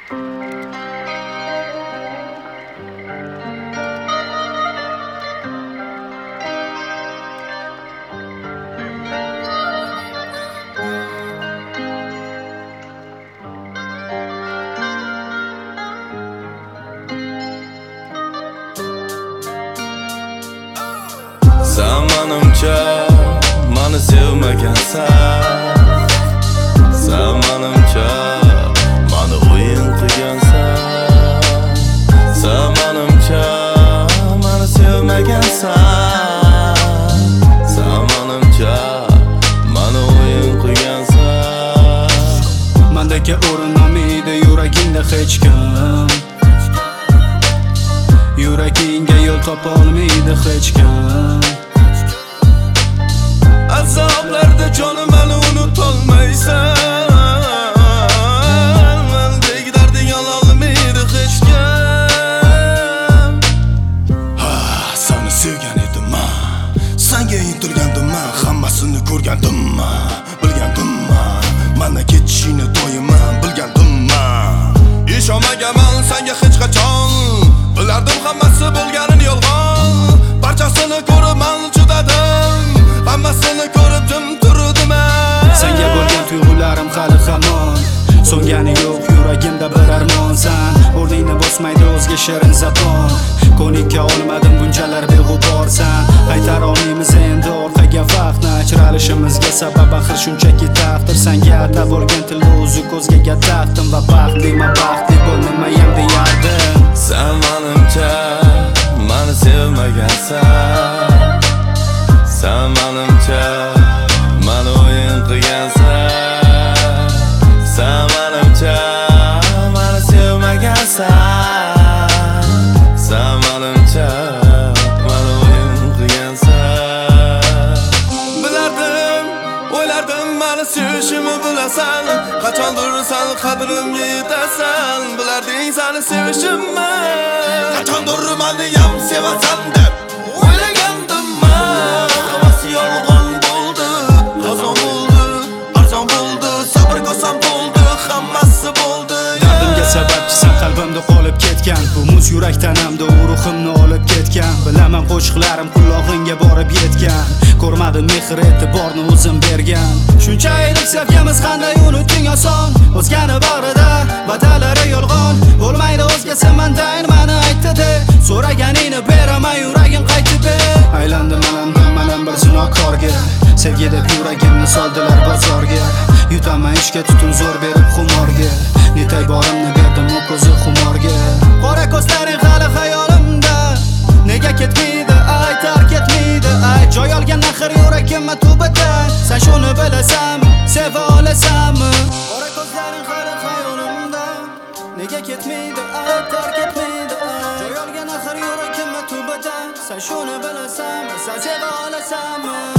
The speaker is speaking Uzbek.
Sen manimcha mani sevmagansan. Sen manimcha mani o'yin qilgansan. Sen manimcha mani sevmagansan. Sen manimcha mani o'yin qilgansan. Mendeki o'rin olmaydi yuragingda hech kim. Yuragingga yo'l topa olmaydi hech kim. Azoblarda jonim meni unutolmaysan. Mendek darding ololmaydi hech kim. Seni sevgan edim, senga intilgandim, hammasini ko'rgandim, bilgandim, mana ketishingni doim bilgandim. Ishonmaganman senga hech qachon, bilardim hammasi bo'lganin yolg'on. Barchasini ko'rib men chidadim, hammasini ko'rib jim turdim. Senga bo'lgan tuyg'ularim hali hamon, so'ngani yo'q yuragimda bir armonsan. O'rningni bosmaydi o'zga shirin zabon, ko'nikka olmadim bunchalar beg'uborsan. Qaytara olmaymiz endi orqaga vaqtni, ajralishimizga sabab axir shunchaki taqdir. Senga atab bo'lgan tilni o'zi ko'zgaga taqdim va baxtliman, baxtli bo'l nimayam deyardim. Sen manimcha mani sevmagansan. Sen manimcha mani o'yin qilgansan. Sen manimcha mani sevmagansan. Sen manimcha mani o'yin qilgansan. Bilardim, o'ylardim mani sevishimni bilasan. Qachondir sen qadrimga yetasan. Bilarding seni sevishimni, Qachondir meni ham sevasan deb o'ylagandim. Hammasi yolg'on bo'ldi, qozon bo'ldi, arzon bo'ldi, sabr qilsam bo'ldi, hammasi bo'ldi. Dardimga sababchisan, qalbimda qolib ketgan. Bu muz yurakdan hamda ruhimni olib ketgan. Bilaman qo'shiqlarim qulog'ingga borib yetgan. Ko'rmadim mehr e'tiborni o'zim bergan. Shuncha yillik sevgimiz qanday unutding oson. O'zgani bag'rida va'dalari yolg'on. Bo'lmaydi o'zgasi mendayin meni aytdi. So'raganingni beraman yuragim qaytib. Aylandim manam bir zinokorga. Sevgi deb yuragimni soldilar bozorga. Yutaman ishga tutun zo'r berib xumorga. Netay borimni berdim u ko'zi xumorga. Qora ko'zlaring hali xayolimda. Nega ketmaydi ay, tark etmaydi ay. Joy olgan axir yuragimga tubada. Sen shuni bilasanmi, seva olasanmi? Qora ko'zlaring hali xayolimda. Nega ketmaydi ay, tark etmaydi ay. Joy olgan axir yuragimga tubada. Sen shuni bilasanmi, sen seva olasanmi?